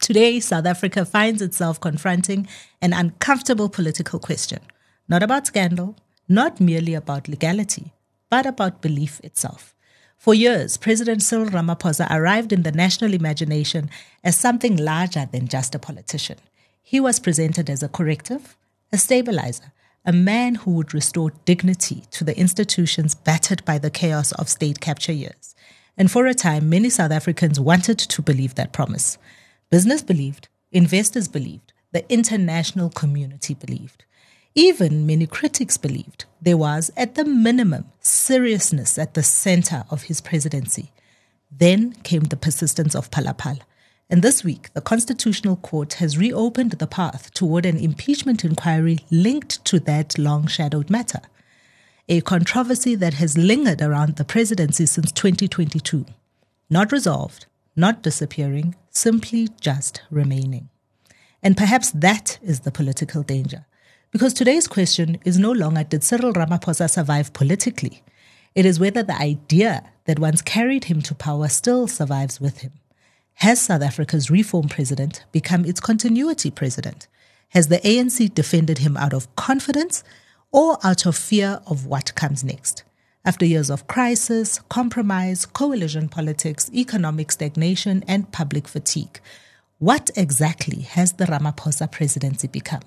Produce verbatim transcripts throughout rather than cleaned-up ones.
Today, South Africa finds itself confronting an uncomfortable political question, not about scandal, not merely about legality, but about belief itself. For years, President Cyril Ramaphosa arrived in the national imagination as something larger than just a politician. He was presented as a corrective, a stabilizer, a man who would restore dignity to the institutions battered by the chaos of state capture years. And for a time, many South Africans wanted to believe that promise. Business believed, investors believed, the international community believed. Even many critics believed there was, at the minimum, seriousness at the center of his presidency. Then came the persistence of Phala-Phala. And this week, the Constitutional Court has reopened the path toward an impeachment inquiry linked to that long-shadowed matter. A controversy that has lingered around the presidency since twenty twenty-two. Not resolved, not disappearing, simply just remaining. And perhaps that is the political danger. Because today's question is no longer did Cyril Ramaphosa survive politically. It is whether the idea that once carried him to power still survives with him. Has South Africa's reform president become its continuity president? Has the A N C defended him out of confidence or out of fear of what comes next? After years of crisis, compromise, coalition politics, economic stagnation, and public fatigue, what exactly has the Ramaphosa presidency become?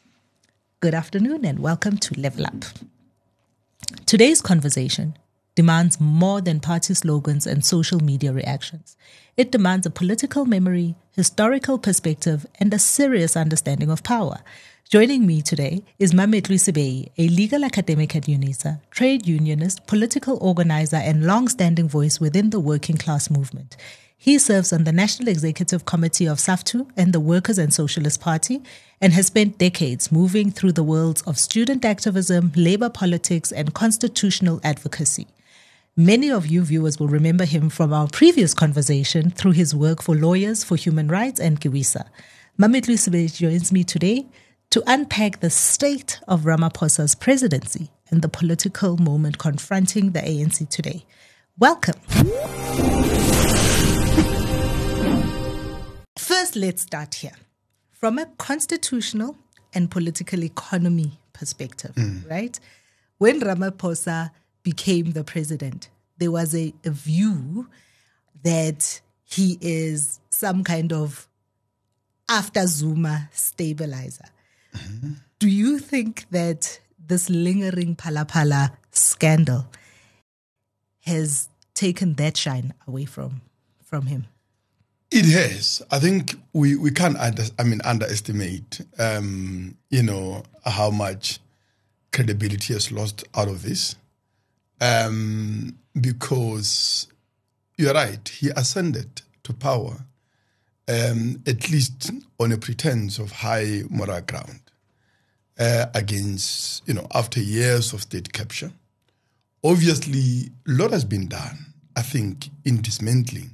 Good afternoon and welcome to Level Up. Today's conversation demands more than party slogans and social media reactions. It demands a political memory, historical perspective, and a serious understanding of power. Joining me today is Mametlu Sibei, a legal academic at UNISA, trade unionist, political organizer, and long-standing voice within the working class movement. He serves on the National Executive Committee of SAFTU and the Workers' and Socialist Party and has spent decades moving through the worlds of student activism, labor politics, and constitutional advocacy. Many of you viewers will remember him from our previous conversation through his work for Lawyers for Human Rights and Giwisa. Mametlu Sibei joins me today to unpack the state of Ramaphosa's presidency and the political moment confronting the A N C today. Welcome. First, let's start here. From a constitutional and political economy perspective, mm. right? When Ramaphosa became the president, there was a, a view that he is some kind of after Zuma stabilizer. Mm-hmm. Do you think that this lingering Phala-Phala scandal has taken that shine away from, from him? It has. I think we, we can't under, I mean, underestimate, um, you know, how much credibility has lost out of this. Um, because you're right, he ascended to power, um, at least on a pretense of high moral ground, uh, against, you know, after years of state capture. Obviously, a lot has been done, I think, in dismantling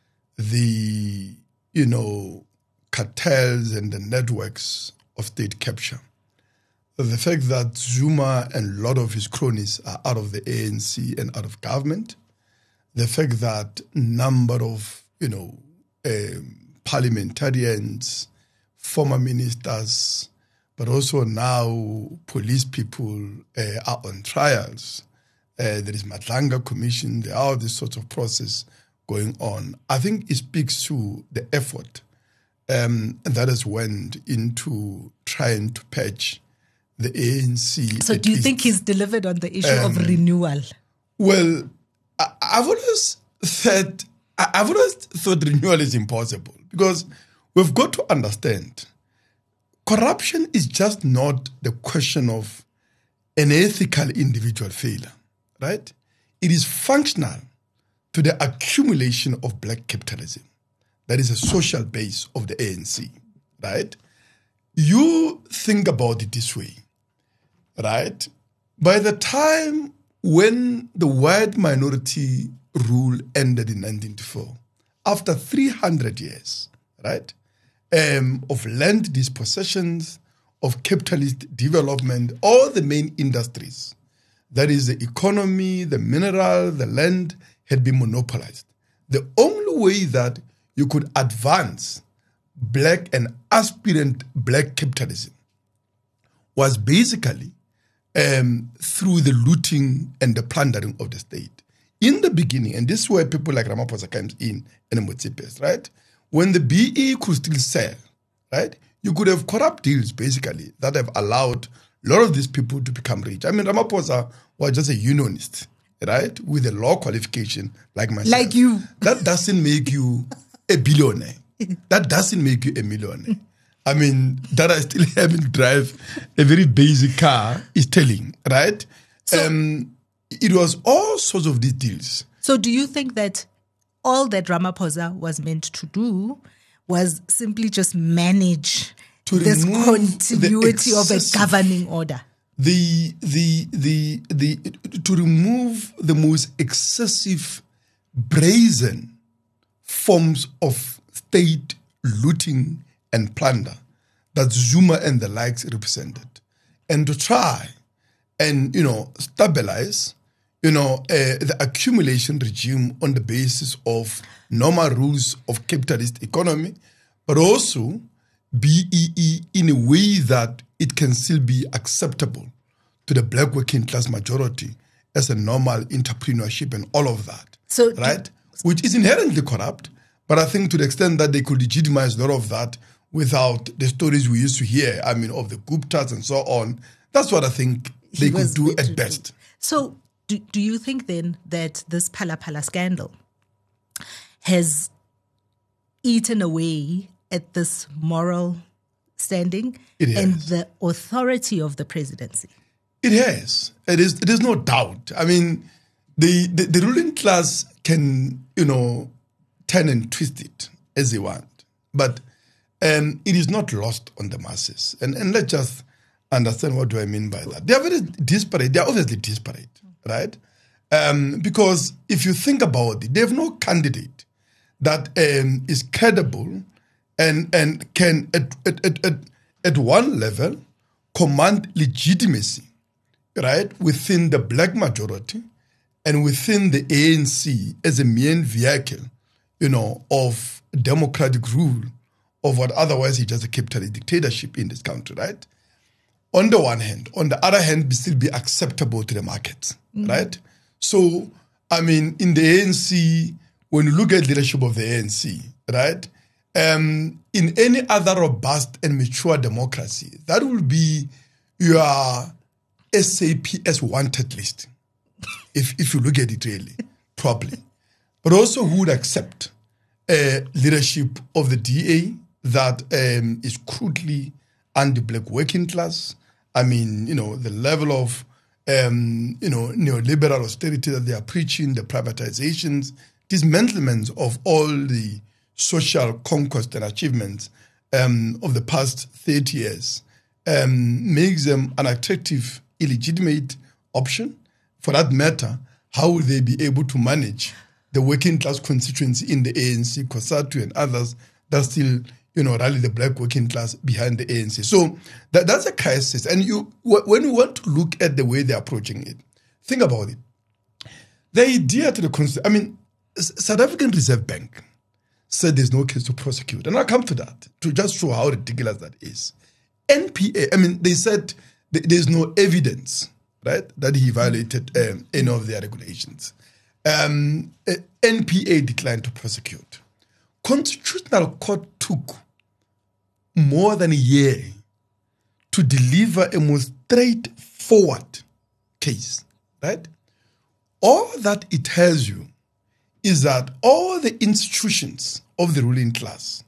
the, you know, cartels and the networks of state capture. The fact that Zuma and a lot of his cronies are out of the A N C and out of government, the fact that number of, you know, uh, parliamentarians, former ministers, but also now police people uh, are on trials. Uh, there is Madlanga Commission, there are all these sorts of process going on. I think it speaks to the effort um, that has went into trying to patch the A N C. So do you least, think he's delivered on the issue um, of renewal? Well, I, I've always said, I've always thought renewal is impossible because we've got to understand corruption is just not the question of an ethical individual failure, right? It is functional to the accumulation of black capitalism. That is a social base of the A N C, right? You think about it this way, right? By the time when the white minority rule ended in nineteen ninety-four, after three hundred years, right, um, of land dispossessions, of capitalist development, all the main industries, that is the economy, the mineral, the land, had been monopolized. The only way that you could advance black and aspirant black capitalism was basically um, through the looting and the plundering of the state. In the beginning, and this is where people like Ramaphosa comes in and Motsipes, right? When the B E could still sell, right? You could have corrupt deals, basically, that have allowed a lot of these people to become rich. I mean, Ramaphosa was just a unionist, right? With a law qualification like myself. Like you. That doesn't make you a billionaire. That doesn't make you a millionaire. I mean, that I still having to drive a very basic car is telling, right? So, um, it was all sorts of these deals. So do you think that all that Ramaphosa was meant to do was simply just manage to this continuity of a governing order? The, the, the, the, to remove the most excessive, brazen forms of state looting and plunder that Zuma and the likes represented, and to try and, you know, stabilize, you know, uh, the accumulation regime on the basis of normal rules of capitalist economy, but also B E E in a way that it can still be acceptable to the black working class majority as a normal entrepreneurship and all of that, so right? Which is inherently corrupt, but I think to the extent that they could legitimize a lot of that without the stories we used to hear, I mean, of the Guptas and so on, that's what I think they could do at best. So do, do you think then that this Phala Phala scandal has eaten away at this moral standing and the authority of the presidency? It has. It is. There's no doubt. I mean, the, the, the ruling class can, you know, turn and twist it as they want. But um, it is not lost on the masses. And, and let's just understand what do I mean by that. They are very disparate. They are obviously disparate, right? Um, because if you think about it, they have no candidate that um, is credible and, and can, at, at, at, at, at one level, command legitimacy, right, within the black majority and within the A N C as a main vehicle, you know, of democratic rule of what otherwise is just a capitalist dictatorship in this country, right? On the one hand. On the other hand, be still be acceptable to the markets, mm-hmm. right? So, I mean, in the A N C, when you look at leadership of the A N C, right, um, in any other robust and mature democracy, that will be your S A P S wanted list, if if you look at it really properly. But also who would accept uh, leadership of the D A that um, is crudely anti-black working class. I mean, you know, the level of, um, you know, neoliberal austerity that they are preaching, the privatizations, dismantlements of all the social conquest and achievements um, of the past thirty years um, makes them an attractive, illegitimate option. For that matter, how will they be able to manage the working class constituency in the A N C, COSATU and others that still, you know, rally the black working class behind the A N C? So that, that's a crisis. And you, when you want to look at the way they're approaching it, think about it. The idea to the constitution, I mean, South African Reserve Bank said there's no case to prosecute. And I'll come to that to just show how ridiculous that is. N P A, I mean, they said there's no evidence, right, that he violated um, any of their regulations. Um, N P A declined to prosecute. Constitutional Court took more than a year to deliver a most straightforward case, right? All that it tells you is that all the institutions of the ruling class,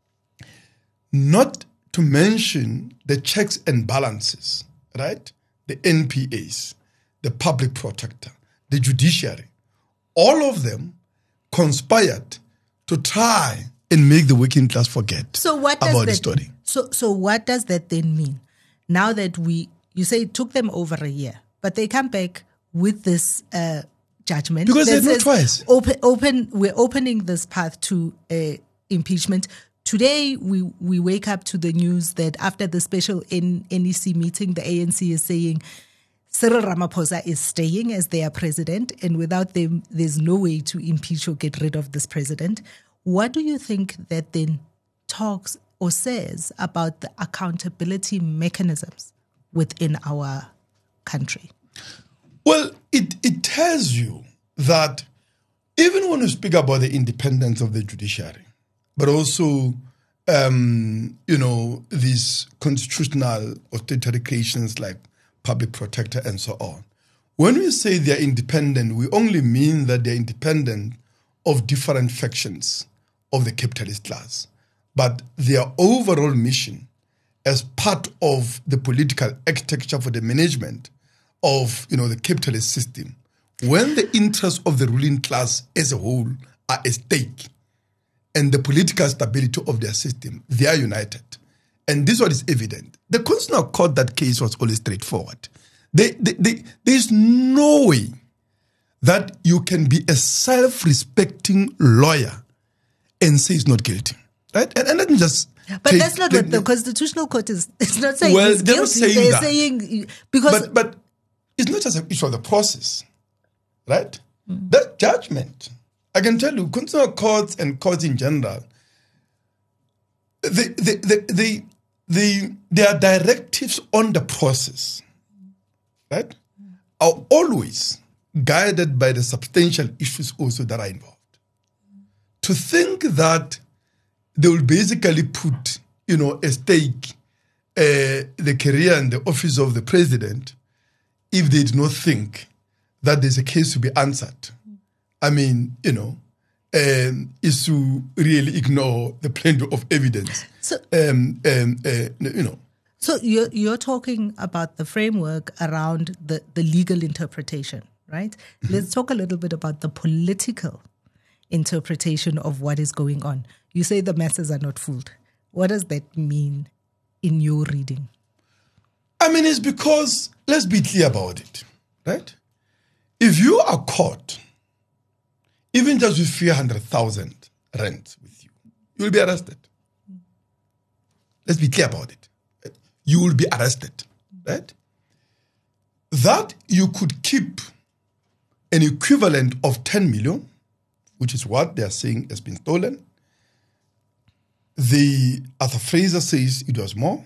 not to mention the checks and balances, right? The N P As, the public protector, the judiciary, all of them conspired to try and make the working class forget so what does about that, the story. So, so what does that then mean? Now that we, you say it took them over a year, but they come back with this uh, judgment. Because they had no choice. Open, open, we're opening this path to uh, impeachment. Today, we, we wake up to the news that after the special N E C meeting, the A N C is saying Cyril Ramaphosa is staying as their president, and without them, there's no way to impeach or get rid of this president. What do you think that then talks or says about the accountability mechanisms within our country? Well, it, it tells you that even when we speak about the independence of the judiciary, but also, um, you know, these constitutional authoritarian creations like public protector and so on, when we say they're independent, we only mean that they're independent of different factions of the capitalist class. But their overall mission as part of the political architecture for the management of, you know, the capitalist system, when the interests of the ruling class as a whole are at stake and the political stability of their system, they are united. And this one is evident. The Constitutional Court, that case was always straightforward. They, they, they, there's no way that you can be a self-respecting lawyer and say he's not guilty. Right? And, and let me just... But take, that's not let, what the Constitutional Court is. It's not saying well, he's they're guilty. Saying they're that. saying... Because but, but it's not just an issue of the process. Right? Mm. That's judgment. I can tell you, constitutional courts and courts in general, they, they, they, they, they, their directives on the process, right, are always guided by the substantial issues also that are involved. To think that they will basically put, you know, at stake uh, the career and the office of the president if they do not think that there's a case to be answered, I mean, you know, um, is to really ignore the plenty of evidence. So, um, um, uh, you know. So you're, you're talking about the framework around the, the legal interpretation, right? Mm-hmm. Let's talk a little bit about the political interpretation of what is going on. You say the masses are not fooled. What does that mean in your reading? I mean, it's because, let's be clear about it, right? If you are caught, even just with three hundred thousand rent with you, you will be arrested. Let's be clear about it. Right? You will be arrested, right? That you could keep an equivalent of ten million, which is what they are saying has been stolen. The Arthur Fraser says it was more.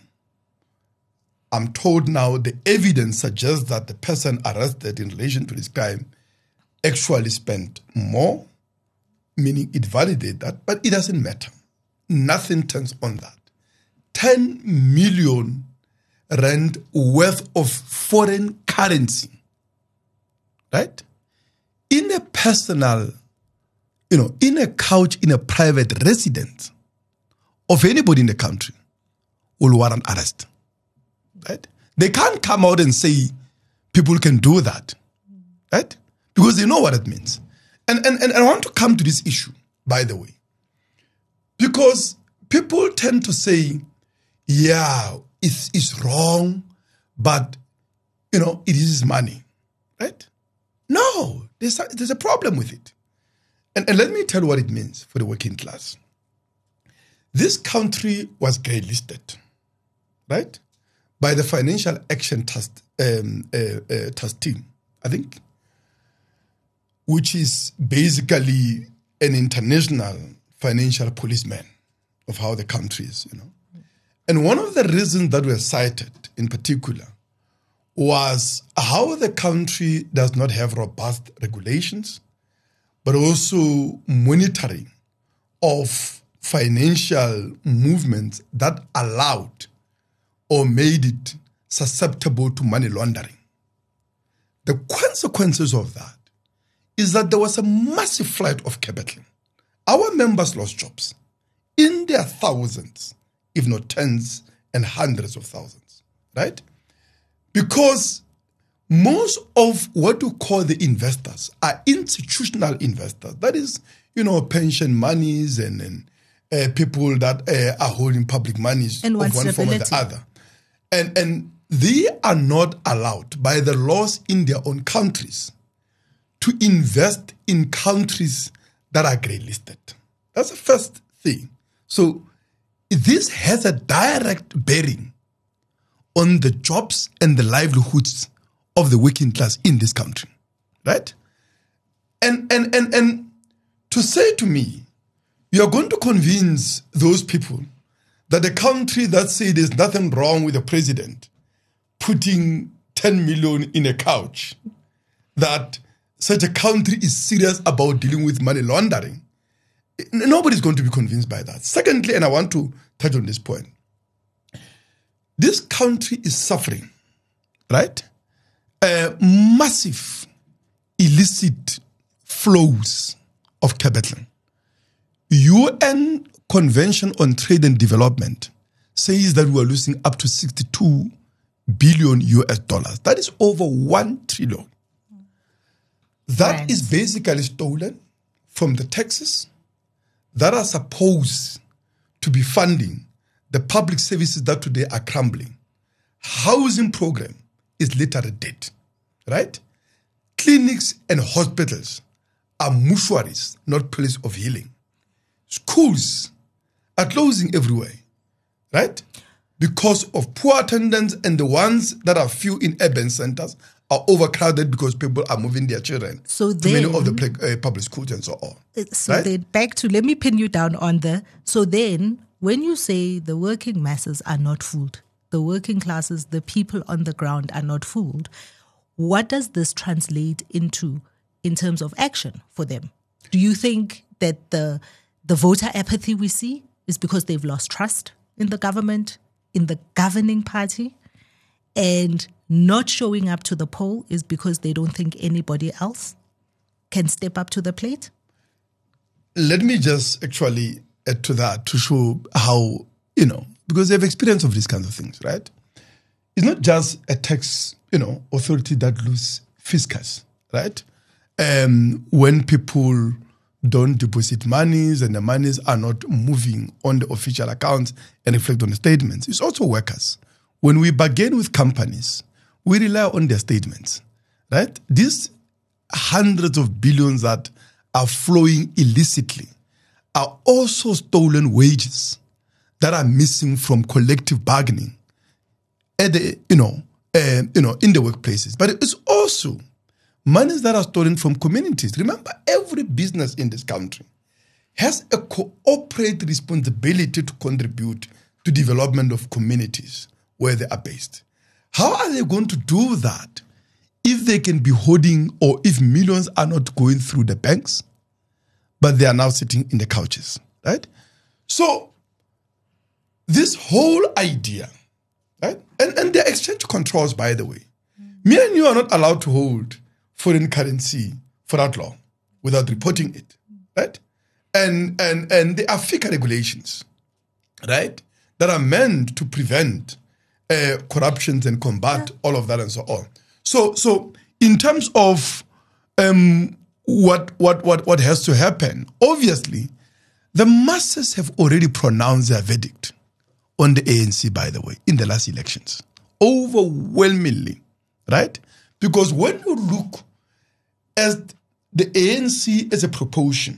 I'm told now the evidence suggests that the person arrested in relation to this crime actually spent more, meaning it validates that, but it doesn't matter. Nothing turns on that. ten million rand worth of foreign currency, right? In a personal, you know, in a couch in a private residence of anybody in the country will warrant arrest. Right? They can't come out and say people can do that, right? Because they know what it means. And, and, and I want to come to this issue, by the way, because people tend to say, yeah, it's, it's wrong, but, you know, it is money, right? No, there's a, there's a problem with it. And, and let me tell you what it means for the working class. This country was grey listed, right? By the Financial Action Trust, um, uh, uh, Trust Team, I think, which is basically an international financial policeman of how the country is, you know. And one of the reasons that were cited in particular was how the country does not have robust regulations, but also monitoring of financial movements that allowed or made it susceptible to money laundering. The consequences of that is that there was a massive flight of capital. Our members lost jobs in their thousands, if not tens and hundreds of thousands, right? Because most of what we call the investors are institutional investors. That is, you know, pension monies and, and uh, people that uh, are holding public monies and of one stability. form or the other. And, and they are not allowed by the laws in their own countries to invest in countries that are grey listed. That's the first thing. So this has a direct bearing on the jobs and the livelihoods of the working class in this country, right? And, and, and, and to say to me, you are going to convince those people that a country that says there's nothing wrong with the president putting ten million in a couch, that such a country is serious about dealing with money laundering, nobody's going to be convinced by that. Secondly, and I want to touch on this point, this country is suffering, right? Uh, massive illicit flows of capital. U N Convention on Trade and Development says that we are losing up to sixty-two billion U S dollars. That is over one trillion. That right. is basically stolen from the taxes that are supposed to be funding the public services that today are crumbling. Housing program is literally dead, right? Clinics and hospitals are mortuaries, not places of healing. Schools are closing everywhere, right? Because of poor attendance, and the ones that are few in urban centers are overcrowded because people are moving their children so to then, many of the uh, public schools and so on. So right? then back to, let me pin you down on the, so then when you say the working masses are not fooled, the working classes, the people on the ground are not fooled, what does this translate into in terms of action for them? Do you think that the the voter apathy we see is because they've lost trust in the government, in the governing party, and not showing up to the poll is because they don't think anybody else can step up to the plate? Let me just actually add to that to show how, you know, because they have experience of these kinds of things, right? It's not just a tax, you know, authority that lose fiscus, right? Um, when people don't deposit monies and the monies are not moving on the official accounts and reflect on the statements, it's also workers. When we bargain with companies, we rely on their statements, right? These hundreds of billions that are flowing illicitly are also stolen wages that are missing from collective bargaining at the, you know, uh, you know, in the workplaces. But it's also monies that are stolen from communities. Remember, every business in this country has a corporate responsibility to contribute to development of communities where they are based. How are they going to do that if they can be hoarding, or if millions are not going through the banks, but they are now sitting in the couches, right? So this whole idea, right? And, and the exchange controls, by the way. Mm. Me and you are not allowed to hold foreign currency for that long without reporting it, right? And and and there are FICA regulations, right, that are meant to prevent uh, corruptions and combat yeah. all of that and so on. So so in terms of um, what what what what has to happen, obviously, the masses have already pronounced their verdict on the A N C, by the way, in the last elections, overwhelmingly, right? Because when you look at the A N C as a proportion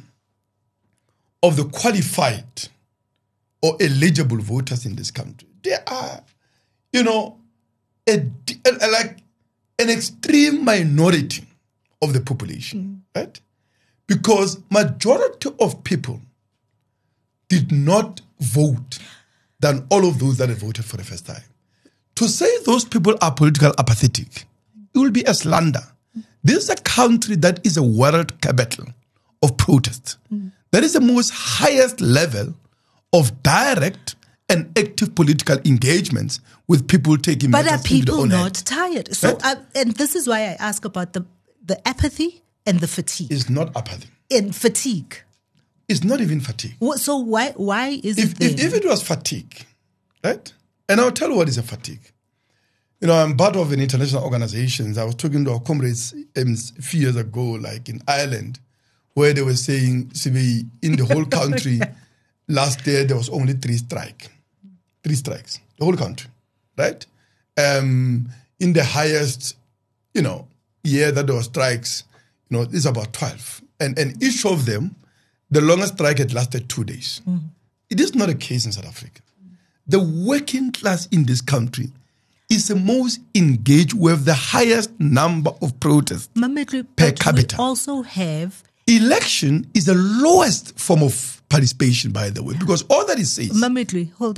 of the qualified or eligible voters in this country, there are, you know, a, a, like an extreme minority of the population, mm. right? Because majority of people did not vote than all of those that have voted for the first time. To say those people are political apathetic, it will be a slander. This is a country that is a world capital of protest. Mm. That is the most highest level of direct and active political engagements with people taking but matters are people into their own not hands. tired? So, Right? uh, and this is why I ask about the the apathy and the fatigue. It's not apathy. And fatigue. It's not even fatigue. What, so why why is If, it then? if, if it was fatigue, right? And I'll tell you what is a fatigue. You know, I'm part of an international organization. I was talking to our comrades um, a few years ago, like in Ireland, where they were saying, see, in the whole country, last year there was only three strikes. Three strikes. The whole country, right? Um, in the highest, you know, year that there were strikes, you know, it's about twelve. And, and each of them, the longest strike had lasted two days. Mm. It is not a case in South Africa. The working class in this country is the most engaged with the highest number of protests Mametlu, per but capita. We also have... Election is the lowest form of participation, by the way, because all that it says... Mametlu, hold on.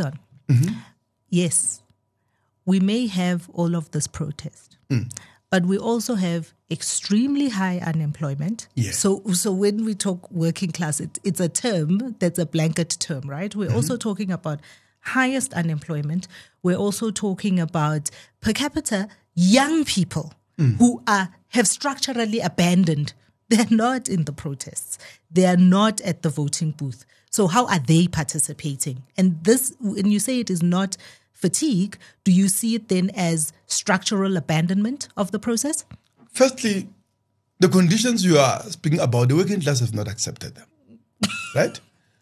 Mm-hmm. Yes, we may have all of this protest, mm. but we also have extremely high unemployment. Yes. So, so when we talk working class, it, it's a term that's a blanket term, right? We're Mm-hmm. also talking about highest unemployment. We're also talking about per capita young people mm. who are have structurally abandoned. They're not in the protests. They are not at the voting booth. So how are they participating? And this, when you say it is not fatigue, do you see it then as structural abandonment of the process? Firstly, the conditions you are speaking about, the working class have not accepted them, right?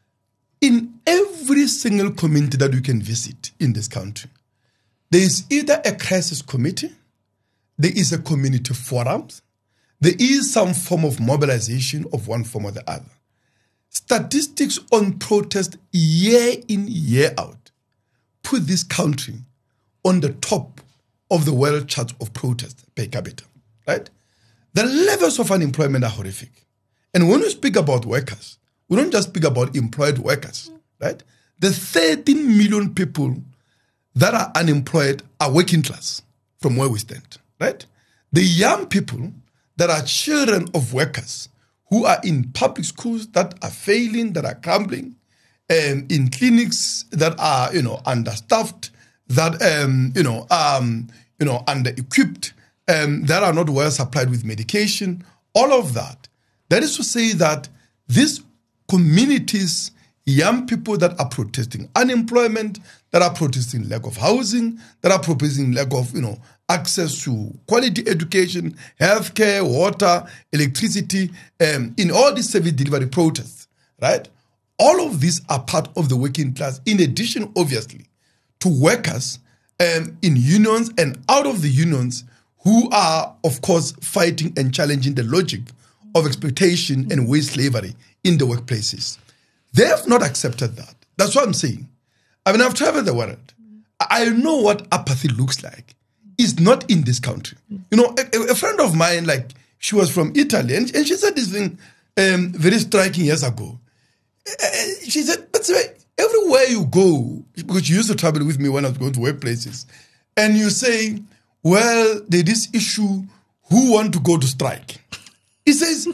In every single community that you can visit in this country, there is either a crisis committee, there is a community forum, there is some form of mobilization of one form or the other. Statistics on protest year in, year out put this country on the top of the world chart of protest per capita, right? The levels of unemployment are horrific. And when we speak about workers, we don't just speak about employed workers, right? The thirteen million people that are unemployed are working class from where we stand, right? The young people that are children of workers who are in public schools that are failing, that are crumbling, um, in clinics that are, you know, understaffed, that, um, you know, um, you know, under-equipped, um, that are not well supplied with medication, all of that. That is to say that these communities, young people that are protesting unemployment, that are protesting lack of housing, that are protesting lack of, you know, access to quality education, healthcare, water, electricity, um, in all these service delivery protests, right? All of these are part of the working class, in addition, obviously, to workers um, in unions and out of the unions who are, of course, fighting and challenging the logic of exploitation and wage slavery in the workplaces. They have not accepted that. That's what I'm saying. I mean, I've traveled the world. I know what apathy looks like. It's not in this country. You know, a, a friend of mine, like, she was from Italy, and, and she said this thing um, very striking years ago. Uh, she said, but everywhere you go, because you used to travel with me when I was going to workplaces, and you say, well, there's this issue, who want to go to strike? He says,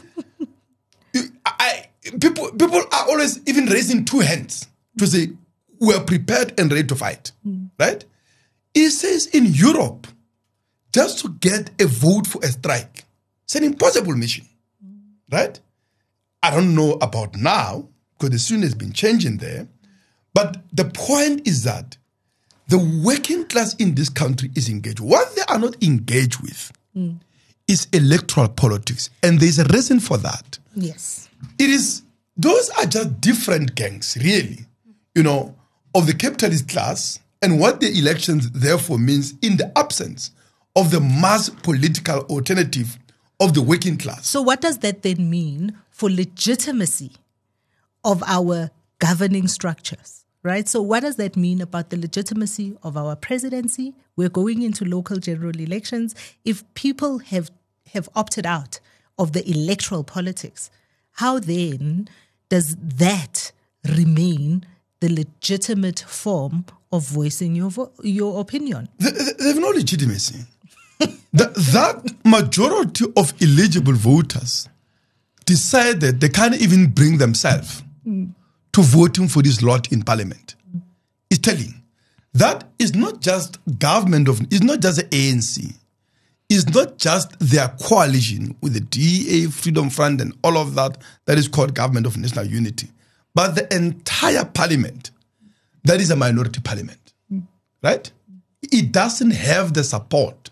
I, people, people are always even raising two hands to say, we're prepared and ready to fight, mm. right? He says in Europe, just to get a vote for a strike, it's an impossible mission, mm. right? I don't know about now, because the scene has been changing there, but the point is that the working class in this country is engaged. What they are not engaged with mm. is electoral politics, and there's a reason for that. Yes. It is, those are just different gangs, really, you know, of the capitalist class, and what the elections therefore means in the absence of the mass political alternative of the working class. So what does that then mean for legitimacy of our governing structures, right? So what does that mean about the legitimacy of our presidency? We're going into local general elections. If people have, have opted out of the electoral politics, how then does that remain the legitimate form of voicing your vo- your opinion? They, they have no legitimacy. that, that majority of eligible voters decided they can't even bring themselves mm. to voting for this lot in parliament. Mm. It's telling. That is not just government of, it's not just the A N C. It's not just their coalition with the D E A, Freedom Front, and all of that, that is called Government of National Unity. But the entire parliament, that is a minority parliament, mm. right? It doesn't have the support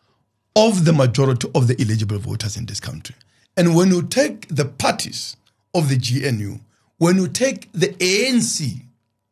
of the majority of the eligible voters in this country. And when you take the parties of the G N U, when you take the A N C,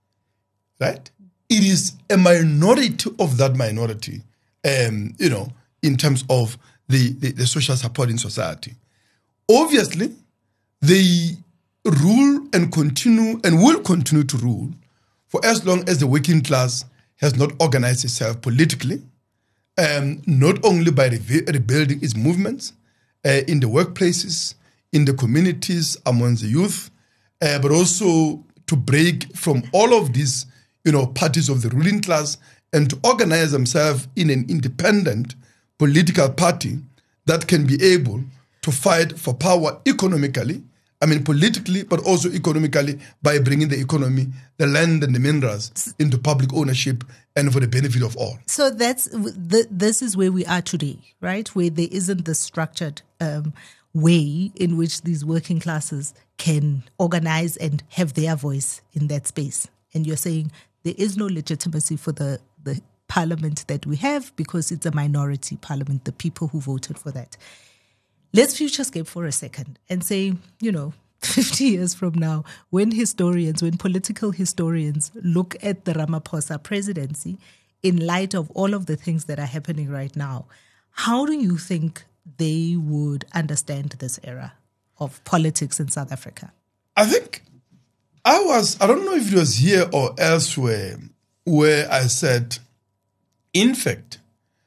right, it is a minority of that minority, um, you know, in terms of the, the, the social support in society. Obviously, they rule and continue and will continue to rule for as long as the working class has not organized itself politically, um, not only by re- rebuilding its movements uh, in the workplaces, in the communities, amongst the youth, uh, but also to break from all of these, you know, parties of the ruling class and to organize themselves in an independent political party that can be able to fight for power economically, I mean politically, but also economically by bringing the economy, the land and the minerals into public ownership and for the benefit of all. So that's the, this is where we are today, right? Where there isn't the structured um, way in which these working classes can organize and have their voice in that space. And you're saying there is no legitimacy for the, the parliament that we have because it's a minority parliament, the people who voted for that. Let's futurescape for a second and say, you know, fifty years from now, when historians, when political historians look at the Ramaphosa presidency in light of all of the things that are happening right now, how do you think they would understand this era of politics in South Africa? I think I was, I don't know if it was here or elsewhere, where I said, in fact,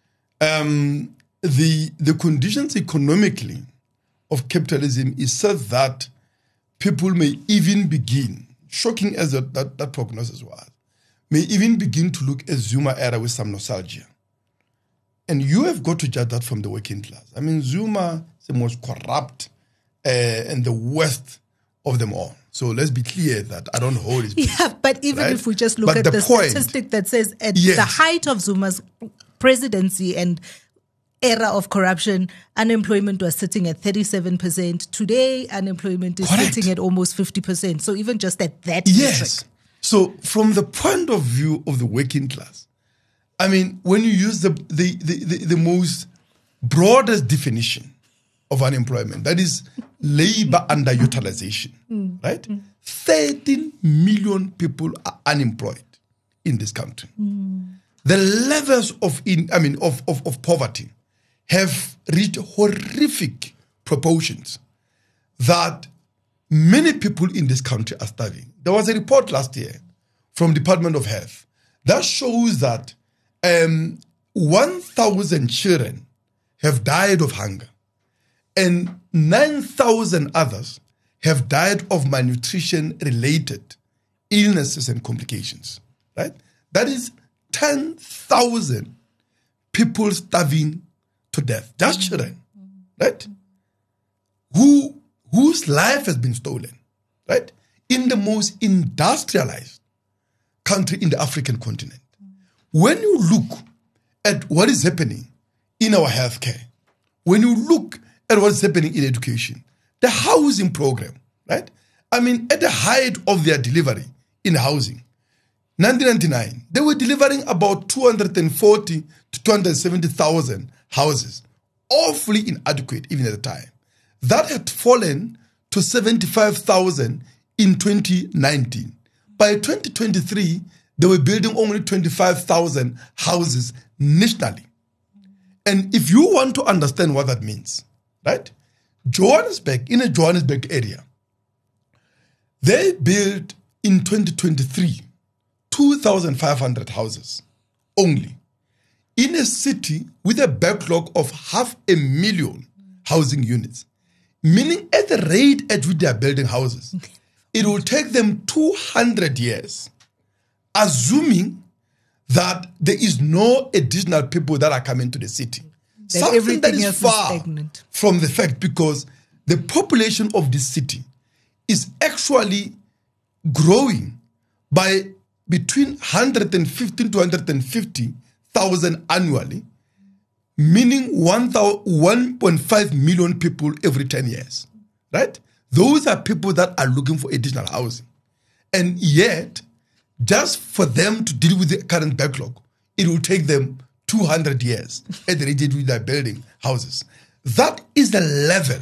um, the the conditions economically of capitalism is such that people may even begin, shocking as that, that, that prognosis was, may even begin to look at Zuma era with some nostalgia. And you have got to judge that from the working class. I mean, Zuma is the most corrupt uh, and the worst of them all. So let's be clear that I don't hold his peace. Yeah, but even right? if we just look but at the, the point, statistic that says at yes. the height of Zuma's presidency and era of corruption, unemployment was sitting at thirty-seven percent. Today, unemployment is Correct. sitting at almost fifty percent. So even just at that yes. metric. So from the point of view of the working class, I mean, when you use the the, the, the, the most broadest definition of unemployment, that is labor underutilization, mm. right? Mm. thirteen million people are unemployed in this country. Mm. The levels of in I mean of, of, of poverty have reached horrific proportions that many people in this country are starving. There was a report last year from Department of Health that shows that um, one thousand children have died of hunger and nine thousand others have died of malnutrition-related illnesses and complications, right? That is ten thousand people starving to death, just children, right? Who, whose life has been stolen, right? In the most industrialized country in the African continent. When you look at what is happening in our healthcare, when you look at what's happening in education, the housing program, right? I mean, at the height of their delivery in housing, nineteen ninety-nine, they were delivering about two hundred forty to two hundred seventy thousand houses, awfully inadequate even at the time. That had fallen to seventy-five thousand in twenty nineteen. By twenty twenty-three, they were building only twenty-five thousand houses nationally. And if you want to understand what that means, right? Johannesburg, in a Johannesburg area, they built in twenty twenty-three two thousand five hundred houses only in a city with a backlog of half a million housing units, meaning at the rate at which they are building houses, it will take them two hundred years, assuming that there is no additional people that are coming to the city. That Something that is far is from the fact, because the population of this city is actually growing by between one hundred fifteen to one hundred fifty thousand annually, meaning one point five million people every ten years, right? Those are people that are looking for additional housing. And yet, just for them to deal with the current backlog, it will take them two hundred years at the rate at which they're building houses. That is the level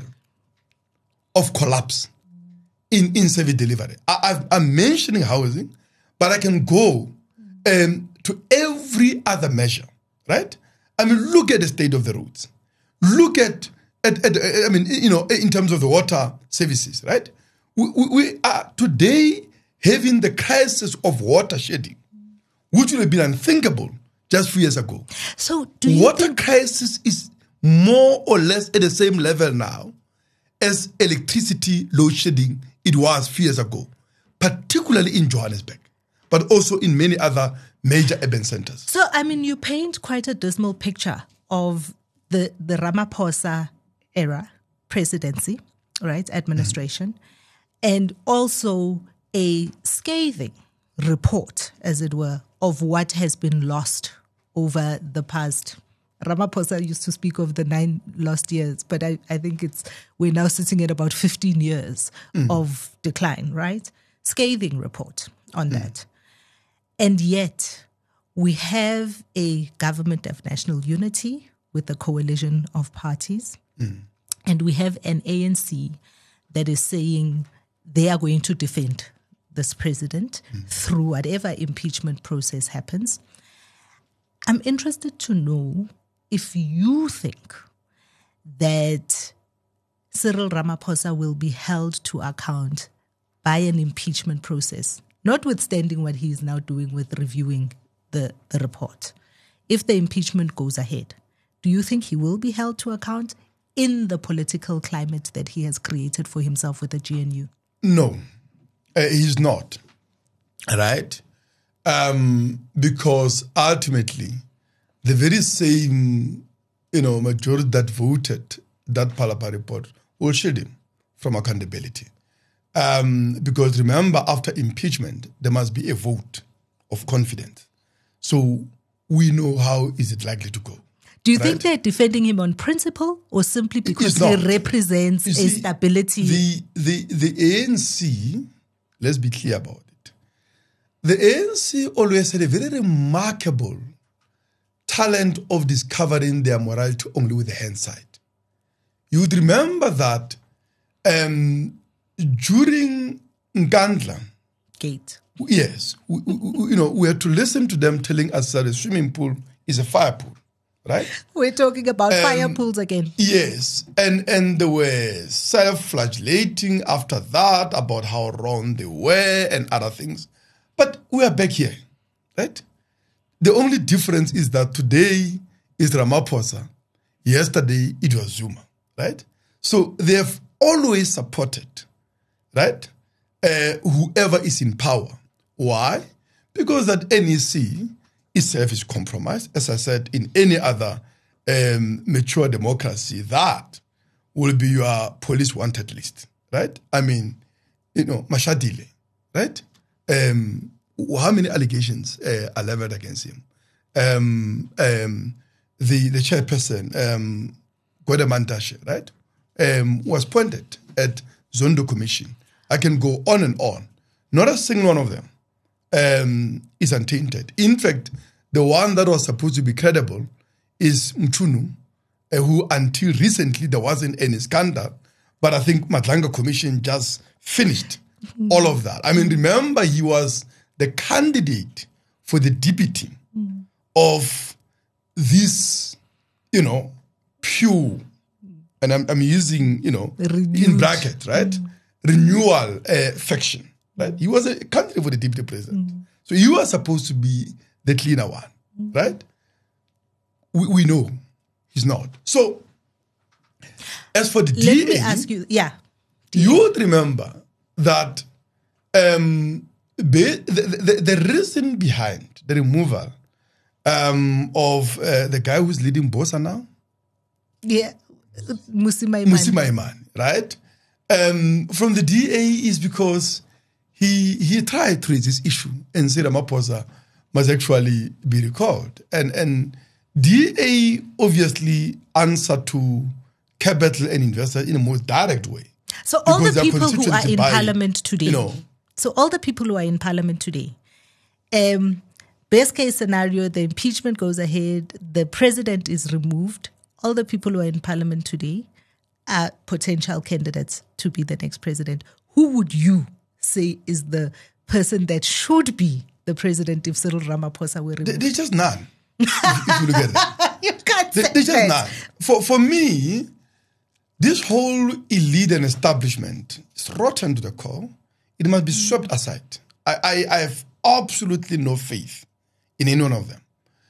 of collapse in, in service delivery. I, I've, I'm mentioning housing, but I can go um, to every other measure, right? I mean, look at the state of the roads. Look at, at, at I mean, you know, in terms of the water services, right? We, we, we are today having the crisis of water shedding, which would have been unthinkable just a few years ago. So do you water think- crisis is more or less at the same level now as electricity load shedding it was a few years ago, particularly in Johannesburg. but also in many other major urban centers. So, I mean, you paint quite a dismal picture of the, the Ramaphosa era presidency, right, administration, mm. and also a scathing report, as it were, of what has been lost over the past. Ramaphosa used to speak of the nine lost years, but I, I think it's we're now sitting at about fifteen years mm. of decline, right? Scathing report on mm. that. And yet we have a government of national unity with a coalition of parties. Mm. And we have an A N C that is saying they are going to defend this president mm. through whatever impeachment process happens. I'm interested to know if you think that Cyril Ramaphosa will be held to account by an impeachment process, notwithstanding what he is now doing with reviewing the, the report. If the impeachment goes ahead, do you think he will be held to account in the political climate that he has created for himself with the G N U? No, uh, he's not, right? Um, because ultimately, the very same, you know, majority that voted that Palapa report will shield him from accountability. Um, because remember, after impeachment, there must be a vote of confidence. So we know how is it likely to go. Do you right? think they're defending him on principle or simply because he represents you see, a stability? The, the, the A N C, let's be clear about it. The A N C always had a very remarkable talent of discovering their morality only with the hindsight. You would remember that um, during Nkandla Gate, yes, we, we, you know, we had to listen to them telling us that a swimming pool is a fire pool, right? We're talking about um, fire pools again. Yes, and and they were self-flagellating after that about how wrong they were and other things. But we are back here, right? The only difference is that today is Ramaphosa. Yesterday it was Zuma, right? So they have always supported, right, uh, whoever is in power. Why? Because that N E C itself is compromised. As I said, in any other um, mature democracy, that will be your police wanted list, right? I mean, you know, Mashadile, right? Um, how many allegations uh, are leveled against him? Um, um, the the chairperson, um, Gwede Mantashe, right, um, was appointed at Zondo Commission. I can go on and on. Not a single one of them um, is untainted. In fact, the one that was supposed to be credible is Mchunu, uh, who until recently there wasn't any scandal, but I think Madlanga Commission just finished mm. all of that. I mean, remember he was the candidate for the deputy mm. of this, you know, Pew, and I'm, I'm using, you know, Renewed. in bracket, right? Mm. Renewal uh, faction, right? He was a candidate for the deputy president. Mm. So he was supposed to be the cleaner one, mm. right? We, we know he's not. So as for the Let D A, me ask you, yeah. you would remember that um, the, the, the reason behind the removal um, of uh, the guy who's leading Bosa now, yeah, Mmusi Maimane, Mmusi Maimane, right? Um, from the D A is because he he tried to raise this issue and said Ramaphosa must actually be recalled. And and D A obviously answered to capital and investors in a more direct way. So all the people who are in by, parliament today, you know, so all the people who are in parliament today, um, best case scenario, the impeachment goes ahead, the president is removed. All the people who are in parliament today are potential candidates to be the next president. Who would you say is the person that should be the president if Cyril Ramaphosa were removed? There's just none. if, if you look at it. You can't say There's just that. none. For, for me, this whole elite and establishment is rotten to the core. It must be swept aside. I, I, I have absolutely no faith in any one of them.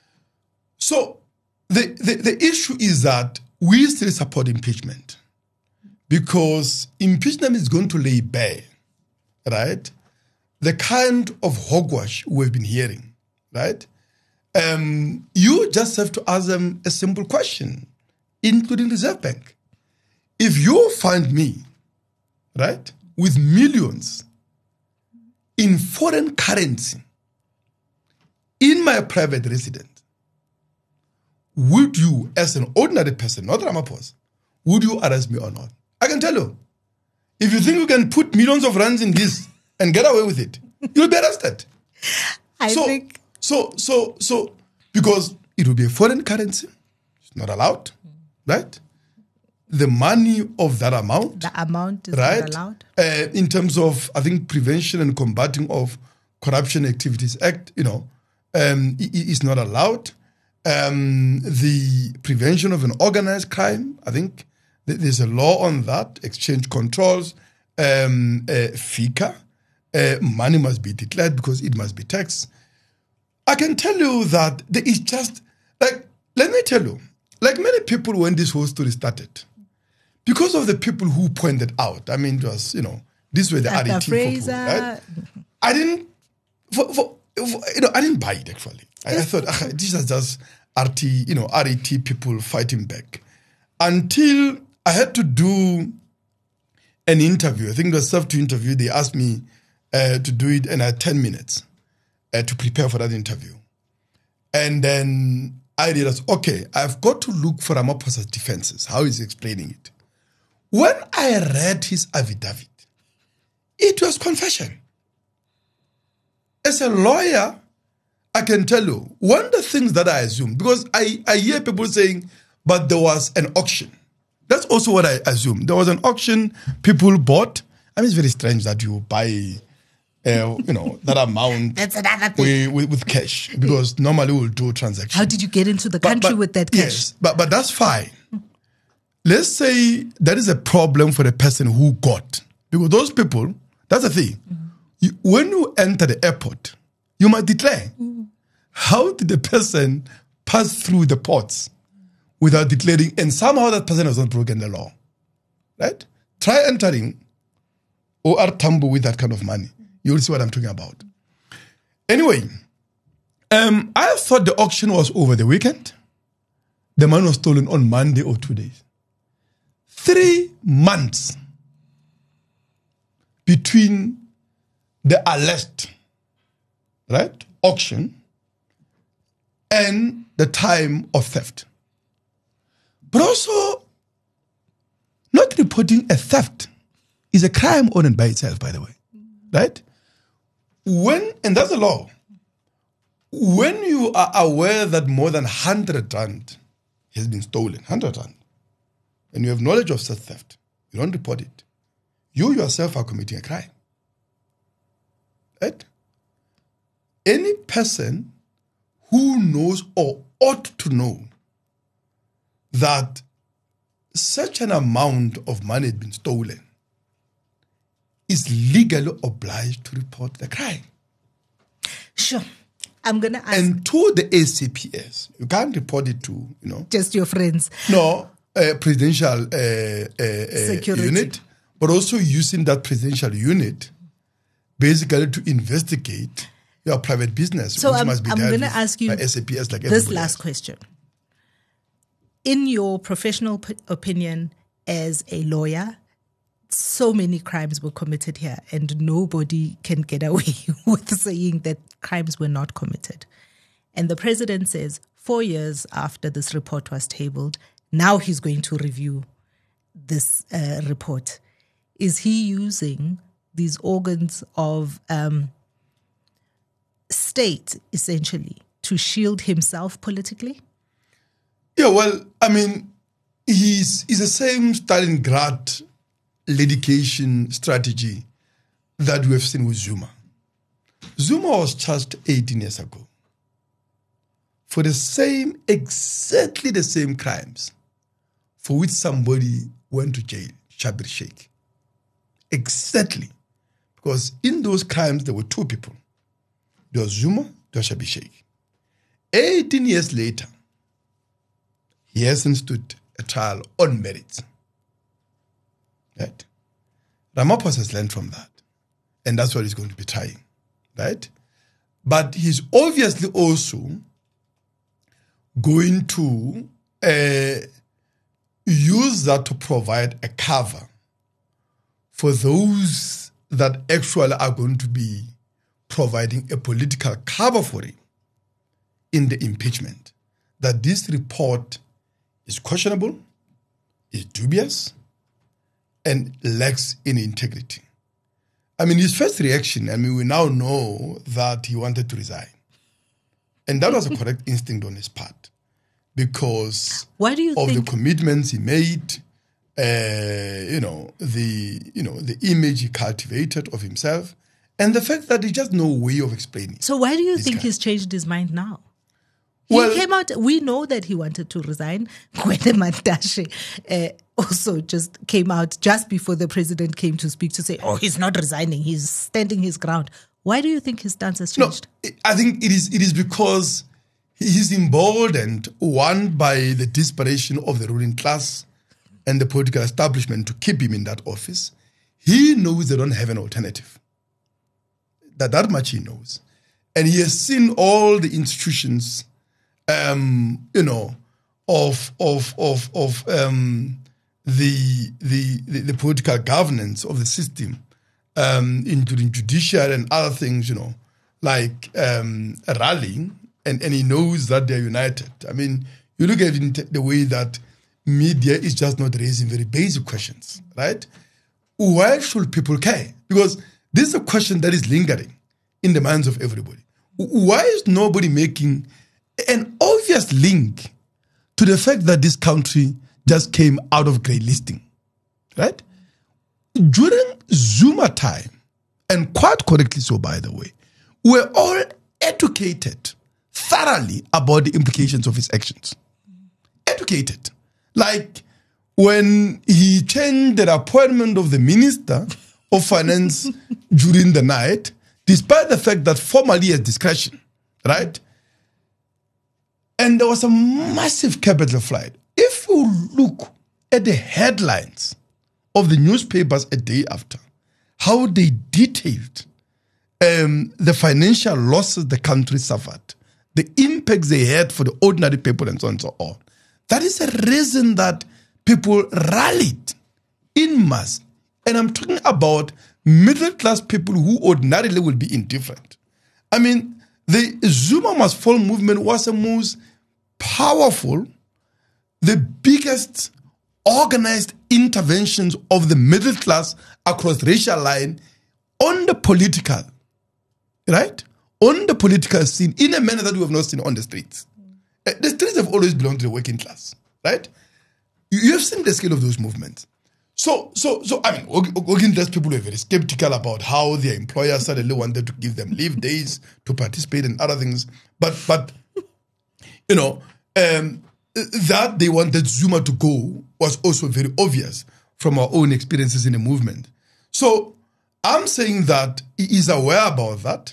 So the, the, the issue is that we still support impeachment because impeachment is going to lay bare, right, the kind of hogwash we've been hearing, right? Um, you just have to ask them a simple question, including Reserve Bank. If you find me, right, with millions in foreign currency in my private residence, would you, as an ordinary person, not Ramaphosa, would you arrest me or not? I can tell you, if you think you can put millions of rands in this and get away with it, you'll be arrested. I so, think... So, so, so, because it will be a foreign currency, it's not allowed, right? The money of that amount. The amount is right? not allowed. Uh, in terms of, I think, Prevention and Combating of Corruption Activities Act, you know, um, is not allowed. Um, the prevention of an organized crime, I think th- there's a law on that, exchange controls, um, uh, FICA, uh, money must be declared because it must be taxed. I can tell you that there is just, like, let me tell you, like many people when this whole story started, because of the people who pointed out, I mean, it was, you know, these were the R E T people, right? I didn't, for, for, for, you know, I didn't buy it actually. I, I thought, ah, this is just R T, you know, R E T people fighting back. Until I had to do an interview. I think it was served to interview. They asked me uh, to do it, and I had ten minutes uh, to prepare for that interview. And then I realized, okay, I've got to look for Ramaphosa's defenses, how he's explaining it. When I read his affidavit, it was confession. As a lawyer, I can tell you, one of the things that I assume, because I, I hear people saying, but there was an auction. That's also what I assume. There was an auction, people bought. I mean, it's very strange that you buy, uh, you know, that amount That's another thing. with, with cash, because normally we'll do transactions. How did you get into the country but, but, with that cash? Yes, but, but that's fine. Let's say that is a problem for the person who got. Because those people, that's the thing. Mm-hmm. You, when you enter the airport, you must declare. Mm-hmm. How did the person pass through the ports without declaring? And somehow that person has not broken the law. Right? Try entering O R Tambo with that kind of money. You will see what I'm talking about. Anyway, um, I thought the auction was over the weekend. The money was stolen on Monday or two days. Three months between the alleged, right, auction and the time of theft. But also, not reporting a theft is a crime on and by itself, by the way, right? When, and that's the law, when you are aware that more than one hundred rand has been stolen, one hundred rand, and you have knowledge of such theft, you don't report it. You yourself are committing a crime. Right? Any person who knows or ought to know that such an amount of money has been stolen is legally obliged to report the crime. Sure. I'm going to ask. And to the A C P S, you can't report it to, you know. Just your friends. No. Uh, presidential uh, uh, uh, unit, but also using that presidential unit basically to investigate your private business, so which I'm, must be I'm dealt gonna with ask you by S A P S like this last else. question. In your professional p- opinion as a lawyer, so many crimes were committed here and nobody can get away with saying that crimes were not committed. And the president says four years after this report was tabled, now he's going to review this uh, report. Is he using these organs of um, state, essentially, to shield himself politically? Yeah, well, I mean, he's, he's the same Stalingrad litigation strategy that we have seen with Zuma. Zuma was charged eighteen years ago for the same, exactly the same crimes for which somebody went to jail, Schabir Shaik. Exactly. Because in those crimes, there were two people. There was Zuma, there was Schabir Shaik. eighteen years later, he hasn't stood a trial on merits. Right? Ramaphosa has learned from that. And that's what he's going to be trying. right? But he's obviously also going to uh, use that to provide a cover for those that actually are going to be providing a political cover for him in the impeachment. That this report is questionable, is dubious, and lacks in integrity. I mean, his first reaction, I mean, we now know that he wanted to resign. And that was a correct instinct on his part because Why do you of think- the commitments he made, uh, you know, the you know the image he cultivated of himself, and the fact that there's just no way of explaining. So why do you this think guy. he's changed his mind now? He Well- came out, we know that he wanted to resign. Gwede Mantashe uh, also just came out just before the president came to speak to say, oh, he's not resigning, he's standing his ground. Why do you think his stance has No, changed? I think it is it is because he's emboldened, one, by the desperation of the ruling class and the political establishment to keep him in that office. He knows they don't have an alternative. That that much he knows. And he has seen all the institutions, um, you know, of of of of um, the, the the the political governance of the system, um, including judiciary and other things, you know, like um, rallying, and, and he knows that they're united. I mean, you look at it in t- the way that media is just not raising very basic questions, right? Why should people care? Because this is a question that is lingering in the minds of everybody. Why is nobody making an obvious link to the fact that this country just came out of grey listing, right? During Zuma time, and quite correctly so, by the way, we're all educated thoroughly about the implications of his actions. Educated. Like when he changed the appointment of the Minister of Finance during the night, despite the fact that formally he has discretion, right? And there was a massive capital flight. If you look at the headlines of the newspapers a day after, how they detailed um, the financial losses the country suffered, the impacts they had for the ordinary people and so on and so on. That is a reason that people rallied in mass. And I'm talking about middle-class people who ordinarily will be indifferent. I mean, the Zuma Must Fall movement was the most powerful, the biggest organized interventions of the middle class across racial line on the political, right? On the political scene in a manner that we have not seen on the streets. Uh, The streets have always belonged to the working class, right? You, you have seen the scale of those movements. So, so, so I mean, work- working class people were very skeptical about how their employers suddenly wanted to give them leave days to participate in other things. But, but, you know, um, that they wanted Zuma to go was also very obvious from our own experiences in the movement. So I'm saying that he is aware about that.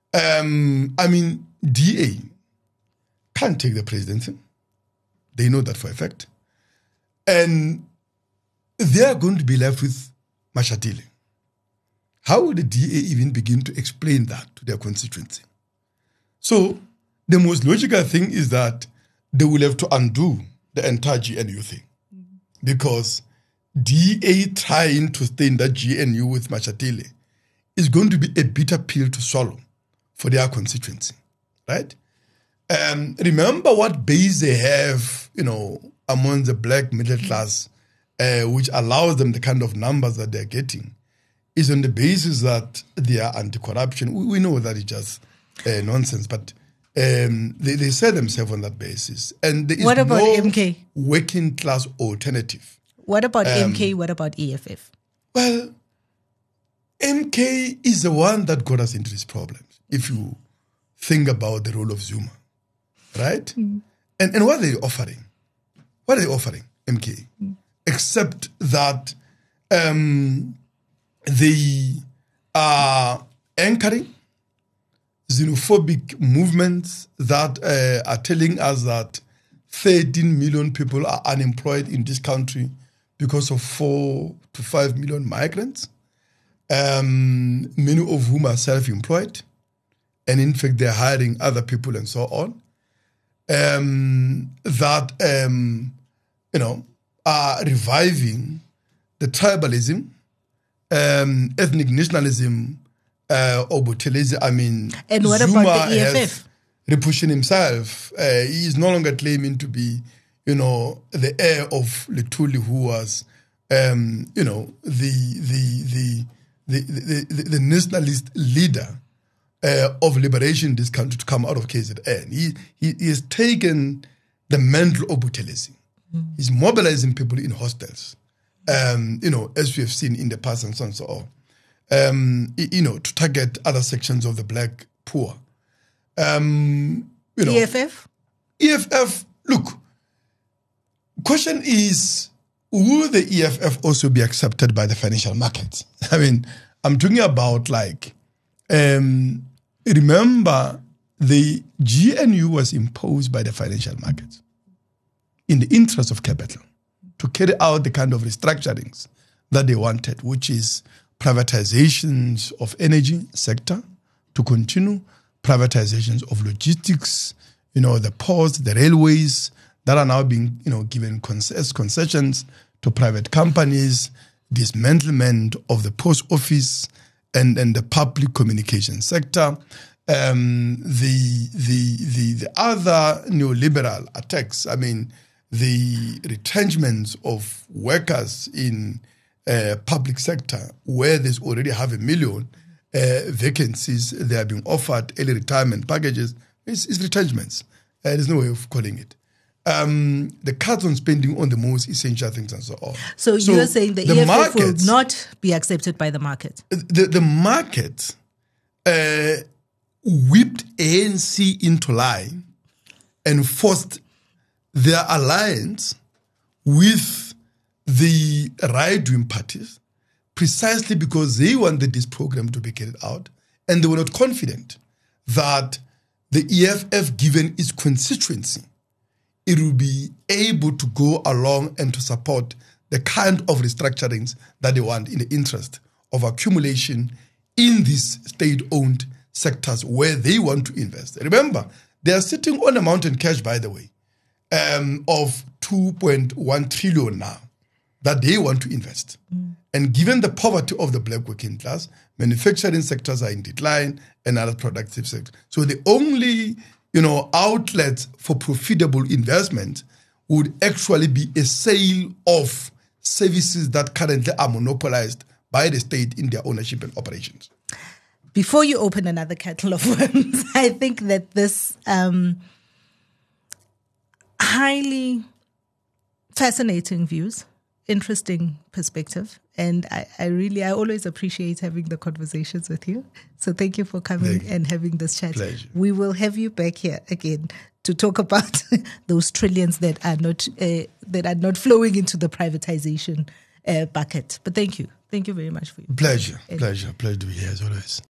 Um, I mean, D A can't take the presidency. They know that for a fact. And they are going to be left with Mashatile. How will the D A even begin to explain that to their constituency? So the most logical thing is that they will have to undo the entire G N U thing. Because D A trying to stay in that G N U with Mashatile is going to be a bitter pill to swallow for their constituency, right? Um, remember what base they have, you know, among the black middle class, uh, which allows them the kind of numbers that they're getting, is on the basis that they are anti-corruption. We, we know that it's just uh, nonsense, but um, they, they set themselves on that basis. And there is What about no M K? working class alternative. What about Um, M K? What about E F F? Well, M K is the one that got us into these problems, if you think about the role of Zuma, right? Mm. And, and what are they offering? What are they offering, M K? Mm. Except that um, they are anchoring xenophobic movements that uh, are telling us that thirteen million people are unemployed in this country because of four to five million migrants, um, many of whom are self-employed, and in fact they're hiring other people and so on, um, that, um, you know, are reviving the tribalism, um, ethnic nationalism, uh, Obotelezi, I mean, and what Zuma about the E F F? has repushing himself. Uh, he is no longer claiming to be, you know, the heir of Luthuli, who was, um, you know, the the the the the, the, the nationalist leader uh, of liberation in this country to come out of K Z N. He he, he has taken the mantle of Buthelezi. Mm. He's mobilizing people in hostels, um, you know, as we have seen in the past and so on and so on. Um, you know, to target other sections of the black poor. Um, you know, E F F? E F F, look, question is, will the E F F also be accepted by the financial markets? I mean, I'm talking about like, um, remember the G N U was imposed by the financial markets in the interest of capital to carry out the kind of restructurings that they wanted, which is privatizations of energy sector to continue, privatizations of logistics, you know, the ports, the railways that are now being, you know, given concess- concessions to private companies, dismantlement of the post office and, and the public communication sector, um, the, the, the, the other neoliberal attacks, I mean, the retrenchments of workers in uh, public sector where there's already half a million uh, vacancies, they are being offered early retirement packages, it's, it's retrenchments. Uh, there's no way of calling it. Um, the cuts on spending on the most essential things and so on. So, so you're saying the, the E F F markets, will not be accepted by the market? The, the market uh, whipped A N C into line and forced their alliance with the right-wing parties precisely because they wanted this program to be carried out and they were not confident that the E F F, given its constituency, it will be able to go along and to support the kind of restructurings that they want in the interest of accumulation in these state-owned sectors where they want to invest. Remember, they are sitting on a mountain cash, by the way, um, of two point one trillion now that they want to invest. Mm. And given the poverty of the black working class, manufacturing sectors are in decline and other productive sectors. So the only, you know, outlets for profitable investment would actually be a sale of services that currently are monopolized by the state in their ownership and operations. Before you open another kettle of worms, I think that this um, highly fascinating views, interesting perspective, and I, I really, I always appreciate having the conversations with you. So thank you for coming you. and having this chat. Pleasure. We will have you back here again to talk about those trillions that are not uh, that are not flowing into the privatization uh, bucket. But thank you. Thank you very much for your pleasure. And pleasure. Pleasure to be here as always.